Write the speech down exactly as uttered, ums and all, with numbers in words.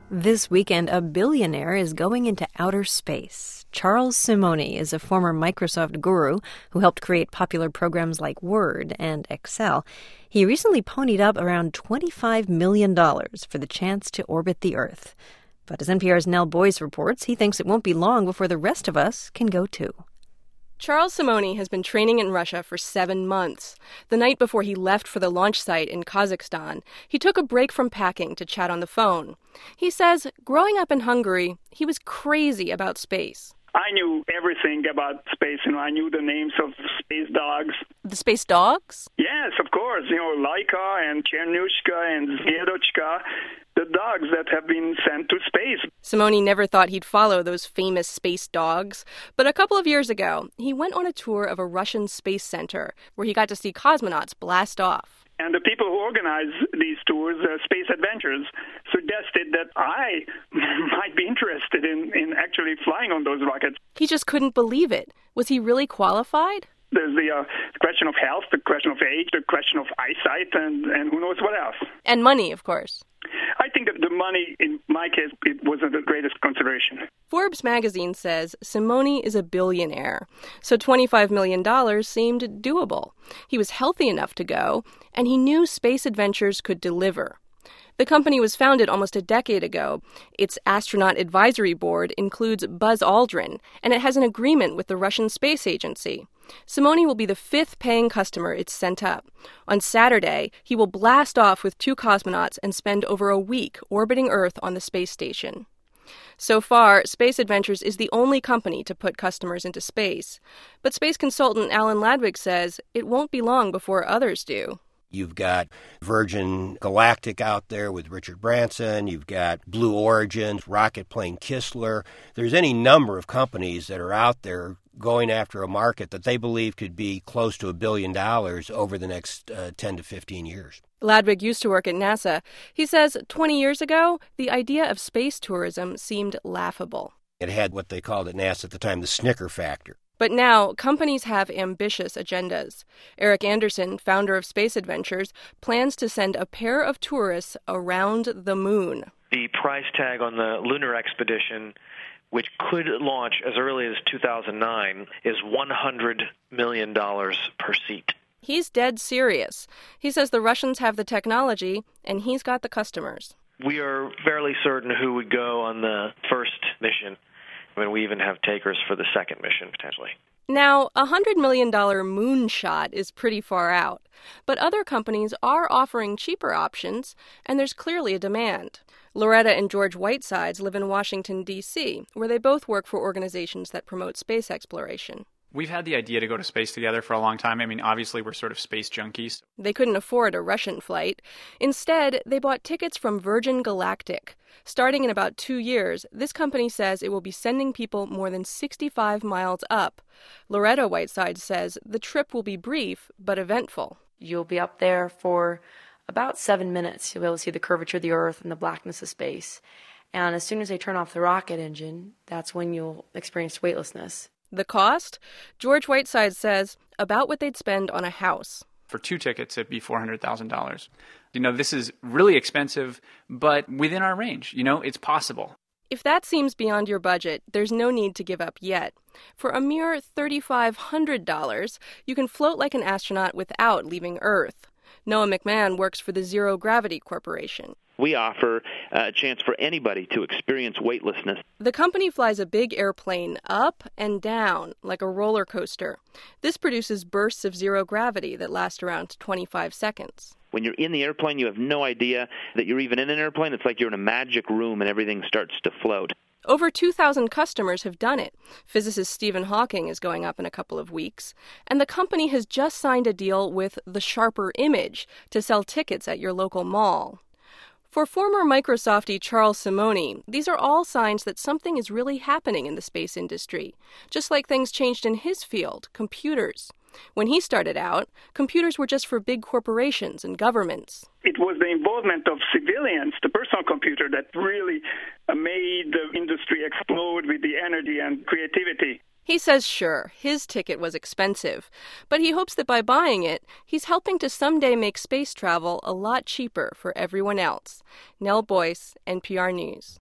This weekend, a billionaire is going into outer space. Charles Simonyi is a former Microsoft guru who helped create popular programs like Word and Excel. He recently ponied up around twenty-five million dollars for the chance to orbit the Earth. But as N P R's Nell Boyce reports, he thinks it won't be long before the rest of us can go too. Charles Simonyi has been training in Russia for seven months. The night before he left for the launch site in Kazakhstan, he took a break from packing to chat on the phone. He says growing up in Hungary, he was crazy about space. I knew everything about space. You know, I knew the names of space dogs. The space dogs? Yes, of course. You know, Laika and Chernushka and Zvedochka, the dogs that have been sent to space. Simonyi never thought he'd follow those famous space dogs. But a couple of years ago, he went on a tour of a Russian space center where he got to see cosmonauts blast off. And the people who organize these tours, uh, Space Adventures, suggested that I might be interested in, in actually flying on those rockets. He just couldn't believe it. Was he really qualified? There's the uh, question of health, the question of age, the question of eyesight, and, and who knows what else. And money, of course. I think that the money, in my case, it wasn't the greatest consideration. Forbes magazine says Simonyi is a billionaire, so twenty-five million dollars seemed doable. He was healthy enough to go, and he knew Space Adventures could deliver. The company was founded almost a decade ago. Its astronaut advisory board includes Buzz Aldrin, and it has an agreement with the Russian Space Agency. Simonyi will be the fifth paying customer it's sent up. On Saturday, he will blast off with two cosmonauts and spend over a week orbiting Earth on the space station. So far, Space Adventures is the only company to put customers into space. But space consultant Alan Ladwig says it won't be long before others do. You've got Virgin Galactic out there with Richard Branson. You've got Blue Origin, rocket plane Kistler. There's any number of companies that are out there going after a market that they believe could be close to a billion dollars over the next uh, ten to fifteen years. Ladwig used to work at NASA. He says twenty years ago, the idea of space tourism seemed laughable. It had what they called at NASA at the time the snicker factor. But now, companies have ambitious agendas. Eric Anderson, founder of Space Adventures, plans to send a pair of tourists around the moon. The price tag on the lunar expedition, which could launch as early as two thousand nine, is one hundred million dollars per seat. He's dead serious. He says the Russians have the technology, and he's got the customers. We are fairly certain who would go on the first mission. I mean, we even have takers for the second mission, potentially. Now, a one hundred million dollars moonshot is pretty far out. But other companies are offering cheaper options, and there's clearly a demand. Loretta and George Whitesides live in Washington, D C, where they both work for organizations that promote space exploration. We've had the idea to go to space together for a long time. I mean, obviously, we're sort of space junkies. They couldn't afford a Russian flight. Instead, they bought tickets from Virgin Galactic. Starting in about two years, this company says it will be sending people more than sixty-five miles up. Loretta Whiteside says the trip will be brief but eventful. You'll be up there for about seven minutes. You'll be able to see the curvature of the Earth and the blackness of space. And as soon as they turn off the rocket engine, that's when you'll experience weightlessness. The cost? George Whiteside says about what they'd spend on a house. For two tickets, it'd be four hundred thousand dollars. You know, this is really expensive, but within our range. You know, it's possible. If that seems beyond your budget, there's no need to give up yet. For a mere three thousand five hundred dollars, you can float like an astronaut without leaving Earth. Noah McMahon works for the Zero Gravity Corporation. We offer a chance for anybody to experience weightlessness. The company flies a big airplane up and down like a roller coaster. This produces bursts of zero gravity that last around twenty-five seconds. When you're in the airplane, you have no idea that you're even in an airplane. It's like you're in a magic room and everything starts to float. Over two thousand customers have done it. Physicist Stephen Hawking is going up in a couple of weeks. And the company has just signed a deal with The Sharper Image to sell tickets at your local mall. For former Microsoftie Charles Simonyi, these are all signs that something is really happening in the space industry, just like things changed in his field, computers. When he started out, computers were just for big corporations and governments. It was the involvement of civilians, the personal computer, that really made the industry explode with the energy and creativity. He says sure, his ticket was expensive, but he hopes that by buying it, he's helping to someday make space travel a lot cheaper for everyone else. Nell Boyce, N P R News.